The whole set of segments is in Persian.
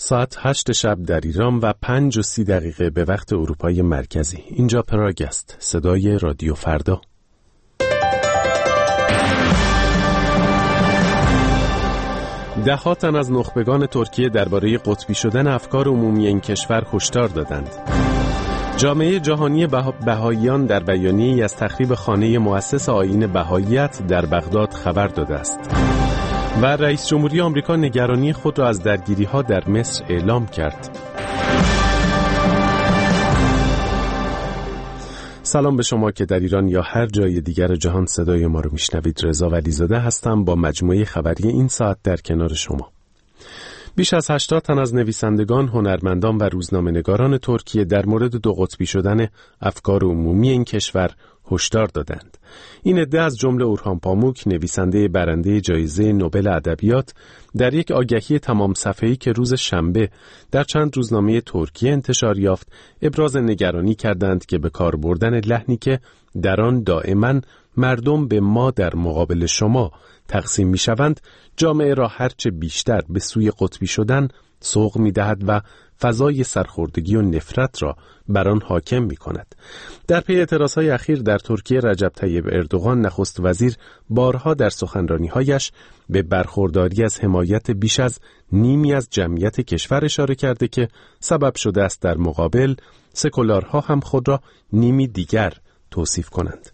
ساعت 8 شب در ایران و 5:30 به وقت اروپای مرکزی. اینجا پراگ است. صدای رادیو فردا. ده‌ها تن از نخبگان ترکیه درباره قطبی شدن افکار عمومی این کشور هشدار دادند. جامعه جهانی بهائیان در بیانیه‌ای از تخریب خانه مؤسس آیین بهائیت در بغداد خبر داده است. و رئیس جمهوری آمریکا نگرانی خود را از درگیری‌ها در مصر اعلام کرد. سلام به شما که در ایران یا هر جای دیگر جهان صدای ما رو میشنوید. رضا ولیزاده هستم با مجموعه خبری این ساعت در کنار شما. بیش از 80 تن از نویسندگان، هنرمندان و روزنامه‌نگاران ترکیه در مورد دو قطبی شدن افکار عمومی این کشور هشدار دادند. این عده از جمله اورهان پاموک، نویسنده برنده جایزه نوبل ادبیات، در یک آگهی تمام صفحه‌ای که روز شنبه در چند روزنامه ترکیه انتشار یافت، ابراز نگرانی کردند که به کار بردن لحنی که در آن دائما مردم به ما در مقابل شما تقسیم می‌شوند، جامعه را هرچه بیشتر به سوی قطبی شدن سوق می‌دهد و فضای سرخوردگی و نفرت را بر آن حاکم می‌کند. در پی اعتراضهای اخیر در ترکیه، رجب طیب اردوغان نخست وزیر بارها در سخنرانی‌هایش به برخورداری از حمایت بیش از نیمی از جمعیت کشور اشاره کرده که سبب شده است در مقابل سکولارها هم خود را نیمی دیگر توصیف کنند.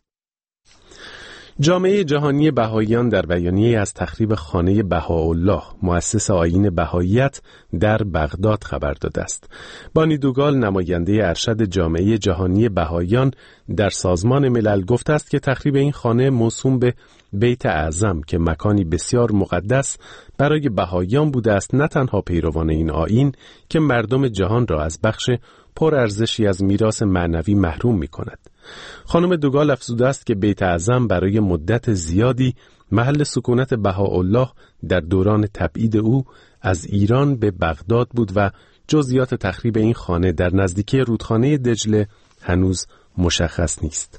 جامعه جهانی بهائیان در بیانیه‌ای از تخریب خانه بهاءالله مؤسس آیین بهائیت در بغداد خبر داده است. بانی دوگال، نماینده ارشد جامعه جهانی بهائیان در سازمان ملل، گفته است که تخریب این خانه موسوم به بیت اعظم که مکانی بسیار مقدس برای بهائیان بوده است، نه تنها پیروان این آیین که مردم جهان را از بخش پرارزشی از میراث معنوی محروم می‌کند. خانم دوگال افزوده است که بیت اعظم برای مدت زیادی محل سکونت بهاءالله در دوران تبعید او از ایران به بغداد بود و جزئیات تخریب این خانه در نزدیکی رودخانه دجله هنوز مشخص نیست.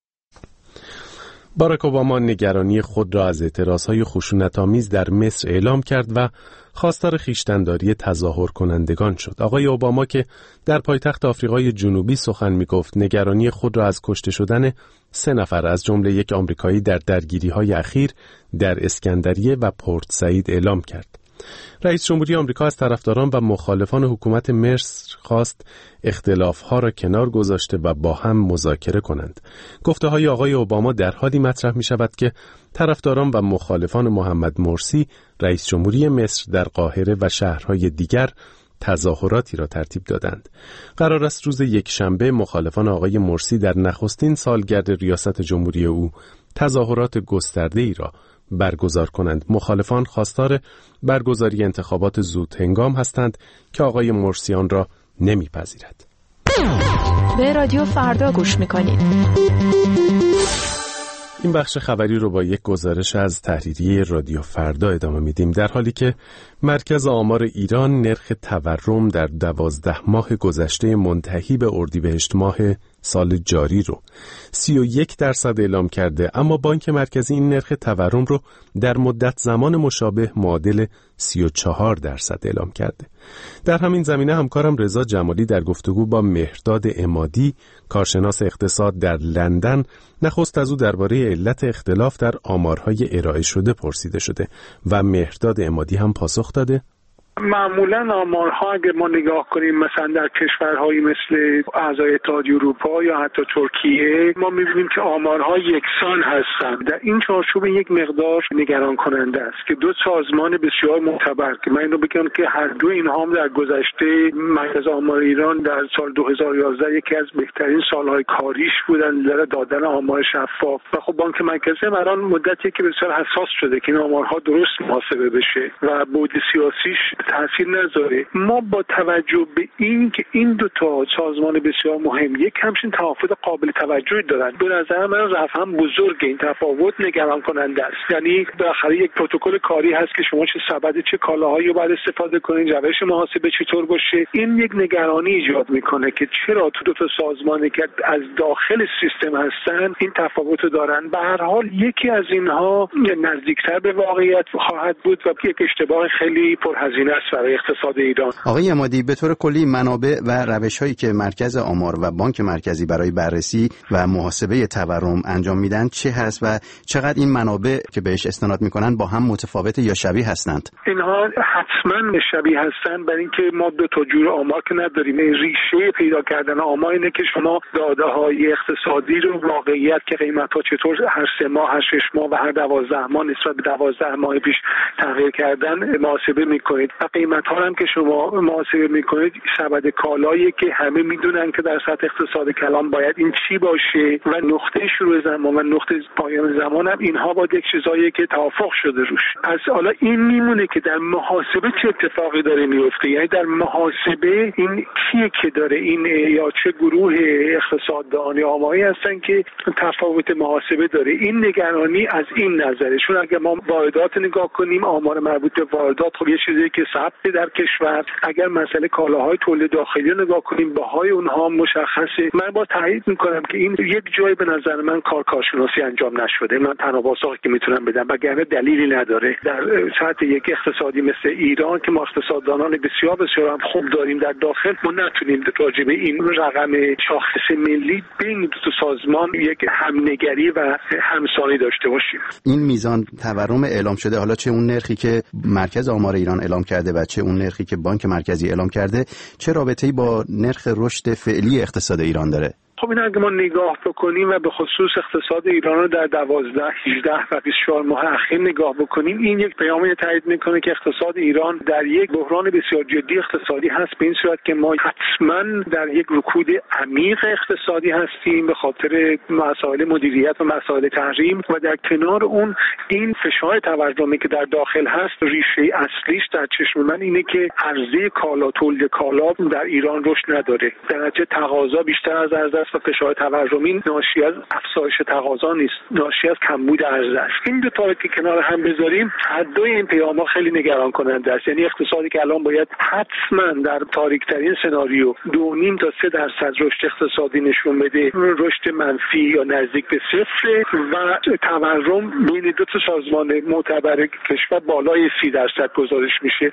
باراک اوباما نگرانی خود را از اعتراضهای خشونت‌آمیز در مصر اعلام کرد و خواستار خویشتن‌داری تظاهر کنندگان شد. آقای اوباما که در پایتخت آفریقای جنوبی سخن می‌گفت، نگرانی خود را از کشته شدن 3 نفر از جمله یک آمریکایی در درگیری‌های اخیر در اسکندریه و پورت سعید اعلام کرد. رئیس جمهوری آمریکا از طرفداران و مخالفان حکومت مصر خواست اختلاف‌ها را کنار گذاشته و با هم مذاکره کنند. گفته‌های آقای اوباما در حالی مطرح می‌شود که طرفداران و مخالفان محمد مرسی رئیس جمهوری مصر در قاهره و شهرهای دیگر تظاهراتی را ترتیب دادند. قرار است روز یکشنبه مخالفان آقای مرسی در نخستین سالگرد ریاست جمهوری او تظاهرات گسترده‌ای را برگزار کنند. مخالفان خواستار برگزاری انتخابات زود هنگام هستند که آقای مرسی آن را نمیپذیرد. به رادیو فردا گوش میکنید. این بخش خبری رو با یک گزارش از تحریریه رادیو فردا ادامه میدیم. در حالی که مرکز آمار ایران نرخ تورم در 12 ماه گذشته منتهی به اردیبهشت ماه سال جاری رو 31% اعلام کرده، اما بانک مرکزی این نرخ تورم رو در مدت زمان مشابه معادل 34% اعلام کرده. در همین زمینه همکارم رضا جمالی در گفتگو با مهرداد عمادی، کارشناس اقتصاد در لندن، نخست از او درباره علت اختلاف در آمارهای ارائه شده پرسیده شده و مهرداد عمادی هم پاسخ داده. معمولا آمارها اگر ما نگاه کنیم مثلا در کشورهایی مثل اعضای اتحادیه اروپا یا حتی ترکیه، ما می‌بینیم که آمارها یکسان هستند. در این چارچوب یک مقدار نگران کننده است که دو سازمان بسیار معتبر، که من اینو بگم که هر دو اینها هم در گذشته مرکز آمار ایران در سال 2011 یکی از بهترین سالهای کاریش بودن در دادن آمار شفاف و خب بانک مرکزی هم الان مدتی که بسیار حساس شده که این آمارها درست محاسبه بشه و بعد سیاسیش تاثیر نذاره. ما با توجه به این که این دو تا سازمان بسیار مهم یک همچین تفاوت قابل توجهی دارن، به نظر من رقم بزرگ این تفاوت نگران کننده است. یعنی بالاخره یک پروتکل کاری هست که شما چه سبد چه کالاهایی رو باید استفاده کنید، روش محاسبه چطور باشه. این یک نگرانی ایجاد میکنه که چرا تو دو تا سازمانی که از داخل سیستم هستن این تفاوت دارن. به هر حال یکی از اینها نزدیکتر به واقعیت خواهد بود و یک اشتباه خیلی پرهزینه است برای اقتصاد ایران. آقای عمادی، به طور کلی منابع و روش‌هایی که مرکز آمار و بانک مرکزی برای بررسی و محاسبه تورم انجام میدن چه هست و چقدر این منابع که بهش استناد میکنن با هم متفاوت یا شبیه هستند؟ اینها حتما شبیه هستند، برای اینکه ما دو تا جور آمار که نداریم. ریشه پیدا کردن آمار اینه که شما داده‌های اقتصادی رو واقعیت که قیمت‌ها چطور هر 3 ماه، هر 6 ماه و هر 12 ماه نسبت به 12 ماه پیش تغییر کردن محاسبه میکنید و قیمت‌ها هم که شما محاسبه میکنید سبد کالایی که همه میدونن که در سطح اقتصاد کلان باید این چی باشه و نقطه شروع زمان و نقطه پایان زمان هم اینها با یک چیزایی که توافق شده روش. از حالا این میمونه که در محاسبه چه اتفاقی داره میفته، یعنی در محاسبه این کیه که داره این یا چه گروه اقتصاددان یا آماری هستن که تفاوت محاسبه داره. این نگرانی از این نظره، چون اگر ما واردات نگاه کنیم، آمار مربوط به واردات خب یه چیزی که ثبت در کشور، اگر مسئله کالاهای تولید داخلی رو نگاه کنیم باهای اونها مشخصه. من با تایید میکنم که این یک جای به نظر من کارشناسی انجام نشده. من تنها پاسخی که میتونم بدم وگرنه دلیلی نداره در سطح یک اقتصادی مثل ایران که ما اقتصاددانان بسیار هم خوب داریم در داخل، ما نتونیم راجع به این رقم شاخص ملی بین دو تا سازمان یک همنگری و همسانی داشته باشیم. این میزان تورم اعلام شده، حالا چه اون نرخی که مرکز آمار ایران اعلام کرده و چه اون نرخی که بانک مرکزی اعلام کرده، چه رابطه‌ای با نرخ رشد فعلی اقتصاد ایران داره؟ خب این اگه ما نگاه بکنیم و به خصوص اقتصاد ایران رو در 12, 18 و 24 ماه اخیر نگاه بکنیم، این یک پیامی تایید میکنه که اقتصاد ایران در یک بحران بسیار جدی اقتصادی هست، به این صورت که ما حتما در یک رکود عمیق اقتصادی هستیم به خاطر مسائل مدیریت و مسائل تحریم و در کنار اون این فشار تورمی که در داخل هست ریشه اصلیش در چشم من اینه که عرضه کالا، تولید کالا در ایران رشد نداره، در نتیجه تقاضا بیشتر از عرضه و فشار تورمی ناشی از افزایش تقاضا نیست، ناشی از کمبود عرضه است. این دو تا که کنار هم بذاریم، هر دوی این پیام‌ها خیلی نگران کننده است. یعنی اقتصادی که الان باید حتما در تاریک‌ترین سناریو 2.5 تا 3% رشد اقتصادی نشون بده، رشد منفی یا نزدیک به صفر و تورم بین دو تا سازمان معتبر کشور بالای 30% گزارش میشه.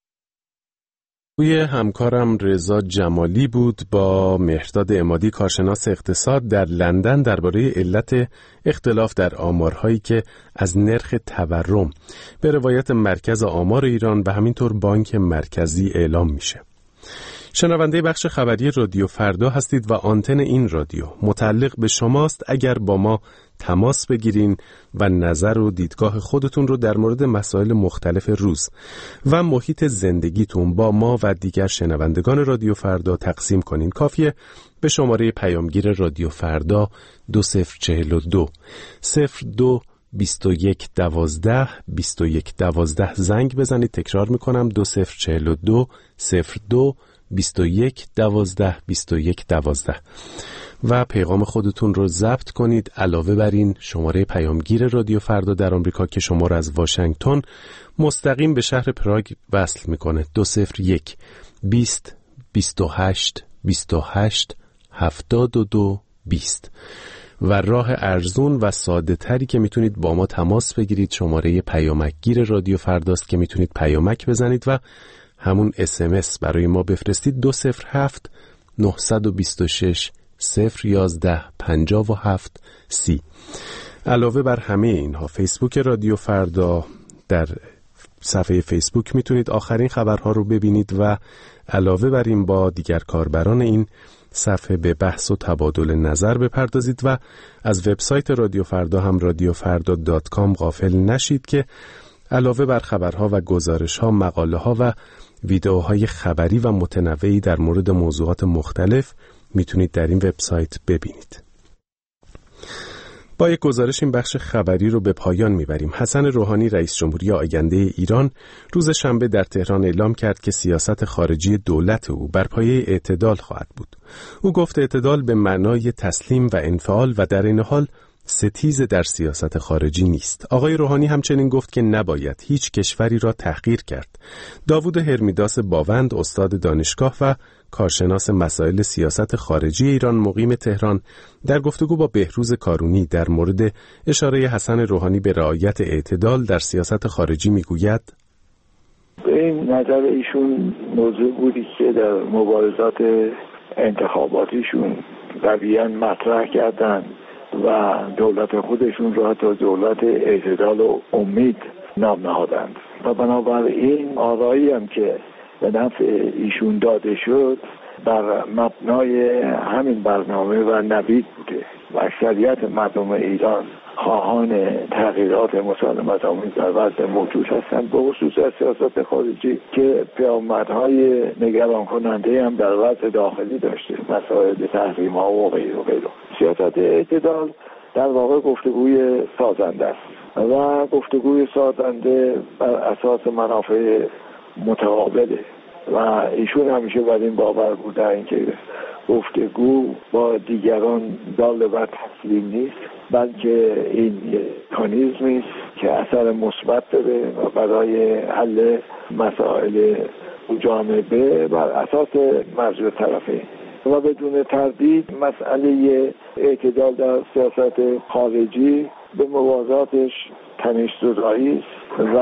روی همکارم رضا جمالی بود با مهرداد عمادی، کارشناس اقتصاد در لندن، درباره علت اختلاف در آمارهایی که از نرخ تورم به روایت مرکز آمار ایران و همینطور بانک مرکزی اعلام میشه. شنونده بخش خبری رادیو فردا هستید و آنتن این رادیو متعلق به شماست. اگر با ما تماس بگیرین و نظر و دیدگاه خودتون رو در مورد مسائل مختلف روز و محیط زندگیتون با ما و دیگر شنوندگان رادیو فردا تقسیم کنین، کافیه به شماره پیامگیر رادیو فردا 2042 02 21 12 21 12 زنگ بزنید. تکرار میکنم 2042 02 21 12 21 12 و پیغام خودتون رو ضبط کنید. علاوه بر این شماره پیامگیر رادیو فردا در آمریکا که شما رو از واشنگتن مستقیم به شهر پراگ وصل میکنه 201 20 28 28 72 20 و راه ارزون و ساده تری که میتونید با ما تماس بگیرید شماره پیامکگیر رادیو فرداست که میتونید پیامک بزنید و همون SMS برای ما بفرستید 207 926 011 57 30. علاوه بر همه اینها فیسبوک رادیو فردا، در صفحه فیسبوک میتونید آخرین خبرها رو ببینید و علاوه بر این با دیگر کاربران این صفحه به بحث و تبادل نظر بپردازید و از وبسایت رادیو فردا هم radiofarda.com غافل نشید که علاوه بر خبرها و گزارش‌ها، مقاله‌ها و ویدئوهای خبری و متنوعی در مورد موضوعات مختلف میتونید در این وبسایت ببینید. با یک گزارش این بخش خبری رو به پایان میبریم. حسن روحانی رئیس جمهوری آینده ایران روز شنبه در تهران اعلام کرد که سیاست خارجی دولت او بر پایه اعتدال خواهد بود. او گفت اعتدال به معنای تسلیم و انفعال و در این حال ستیز در سیاست خارجی نیست. آقای روحانی همچنین گفت که نباید هیچ کشوری را تحقیر کرد. داوود هرمیداس باوند، استاد دانشگاه و کارشناس مسائل سیاست خارجی ایران مقیم تهران، در گفتگو با بهروز کارونی در مورد اشاره حسن روحانی به رعایت اعتدال در سیاست خارجی میگوید: این نظر ایشون موضوع بودی که در مبارزات انتخاباتیشون رویاً مطرح کردن و دولت خودشون را تا دولت اعتدال و امید نام نهادند و بنابراین آرایی هم که به نفع ایشون داده شد بر مبنای همین برنامه و نوید بوده و اکثریت مردم ایران خواهان تغییرات مسالمت آمیز در وضع موجود هستند، به خصوص سیاست خارجی که پیامدهای نگران کننده هم در وضع داخلی داشته، مسائل تحریم ها و غیره و غیره. سیاست اعتدال در واقع گفتگوی سازنده است و گفتگوی سازنده بر اساس منافع متقابله و ایشون همیشه بر این باور بودن که گفتگو با دیگران دال بر تسلیم نیست، بلکه این مکانیزمی است که اثر مثبت داره و برای حل مسائل جامعه بر اساس مرجع طرفین و بدون تردید مسئله اعتدال در سیاست خارجی به موازاتش تنش‌زدایی است و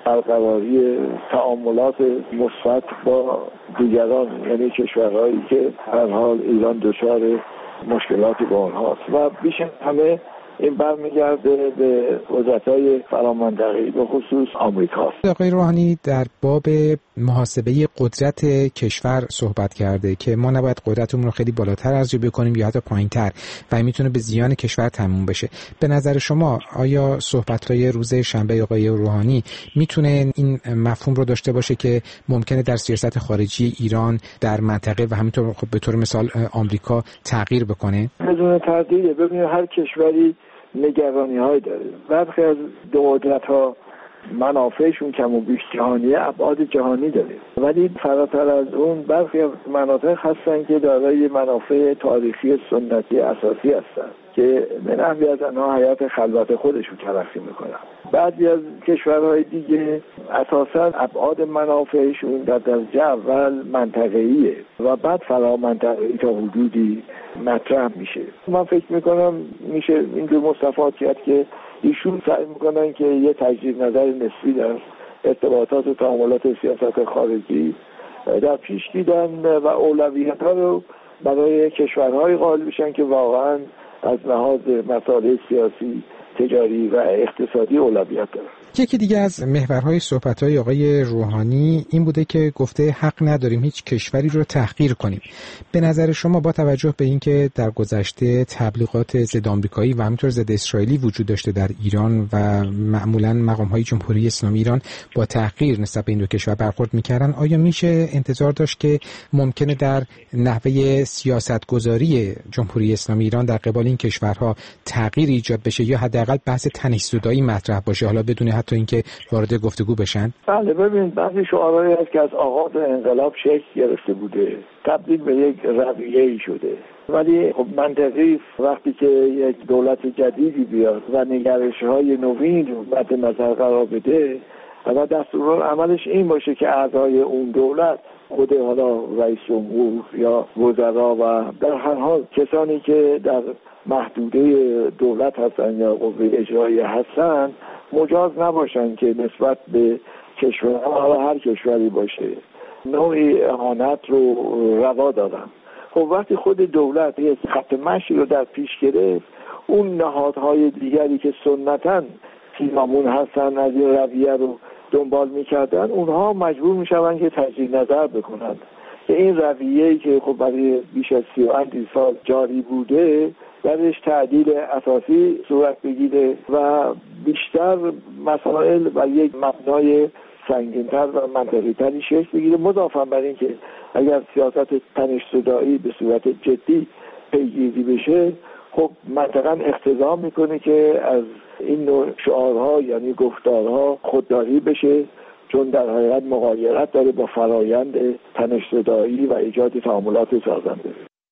برقراری تعاملات مثبت با دیگران، یعنی کشورهایی که هر حال ایران دچار مشکلاتی با اونهاست و بیش از همه این برمیگرده به قدرت‌های فرامنطقه‌ای به خصوص آمریکاست. آقای روحانی در باب محاسبه قدرت کشور صحبت کرده که ما نباید قدرتمون رو خیلی بالاتر ارزیابی کنیم یا حتی پایین‌تر و میتونه به زیان کشور تموم بشه. به نظر شما آیا صحبت‌های روز شنبه آقای روحانی میتونه این مفهوم رو داشته باشه که ممکنه در سیاست خارجی ایران در منطقه و همینطور خب به طور مثال آمریکا تغییر بکنه؟ بدون تردید. ببینید هر کشوری نگرانی‌های داره. برخی از دولت‌ها منافعشون کم و بیش جهانیه، ابعاد جهانی داره، ولی فراتر از اون برخی از مناطق هستن که دارای منافع تاریخی سنتی اساسی هستن که به نحوی از آنها حیات خلوت خودشون تلقی میکنن. بعضی از کشورهای دیگه اساساً ابعاد منافعشون در درجه اول منطقه‌ایه و بعد فرامنطقه‌ای تا حدودی مطرح میشه. من فکر میکنم میشه اینجور مستفاد کرد که ایشون سعی میکنن که یه تجدید نظر نسبی در ارتباطات و تعاملات سیاست خارجی در پیش دیدن و اولویت ها رو برای کشورهای قائل بشن که واقعا از لحاظ مسائل سیاسی، تجاری و اقتصادی اولویت داره. یکی دیگه از محورهای صحبت‌های آقای روحانی این بوده که گفته حق نداریم هیچ کشوری رو تحقیر کنیم. به نظر شما با توجه به اینکه در گذشته تبلیغات ضد آمریکایی و همینطور ضد اسرائیلی وجود داشته در ایران و معمولاً مقام‌های جمهوری اسلامی ایران با تحقیر نسبت به این دو کشور برخورد می‌کردن، آیا میشه انتظار داشت که ممکنه در نحوه سیاست‌گذاری جمهوری اسلامی ایران در قبال این کشورها تغییر ایجاد بشه یا حداقل بحث تنش‌زدایی مطرح باشه، حالا بدون حتی اینکه وارد گفتگو بشن؟ بله، ببین بعضی شعارهایی هست که از آغاز انقلاب شکل گرفته بوده، تبدیل به یک رویه‌ای شده، ولی خب منطقی وقتی که یک دولت جدیدی بیاد و نگرش‌های نوین رو مد نظر قرار بده و دستورالعملش این باشه که اعضای اون دولت خود حالا رئیس جمهور یا وزرا و در هر حال کسانی که در محدوده دولت هستن یا قوه اجرایی هستن مجاز نباشن که نسبت به کشورها هر کشوری باشه نوعی اهانت رو روا دادن. خب وقتی خود دولت یه خط مشی رو در پیش گرفت، اون نهادهای دیگری که سنتاً پیرامون هستن از این رویه رو دنبال میکردن، اونها مجبور میشون که تجدید نظر بکنن که این رویه‌ای که خب برای بیش از 30 سال جاری بوده درش تعدیل اساسی صورت بگیره و بیشتر مسائل و یک مبنای سنگین‌تر و منطقی‌تری شکل بگیره، مضافاً بر این که اگر سیاست تنش‌زدایی به صورت جدی پیگیری بشه خب منطقاً اقتضا میکنه که از این نوع شعارها یعنی گفتارها خودداری بشه، چون در حقیقت مغایرت داره با فرایند تنش‌زدایی و ایجاد تعاملات سازنده.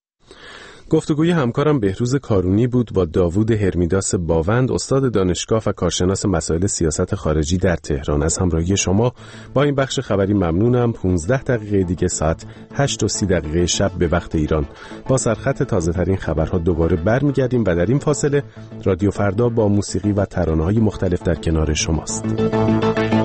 گفتگوی همکارم بهروز کارونی بود با داوود هرمیداس باوند، استاد دانشگاه و کارشناس مسائل سیاست خارجی در تهران. از همراهی شما با این بخش خبری ممنونم. 15 دقیقه دیگه ساعت 8:30 شب به وقت ایران با سرخط تازه ترین خبرها دوباره برمیگردیم و در این فاصله رادیو فردا با موسیقی و ترانه‌های مختلف در کنار شماست.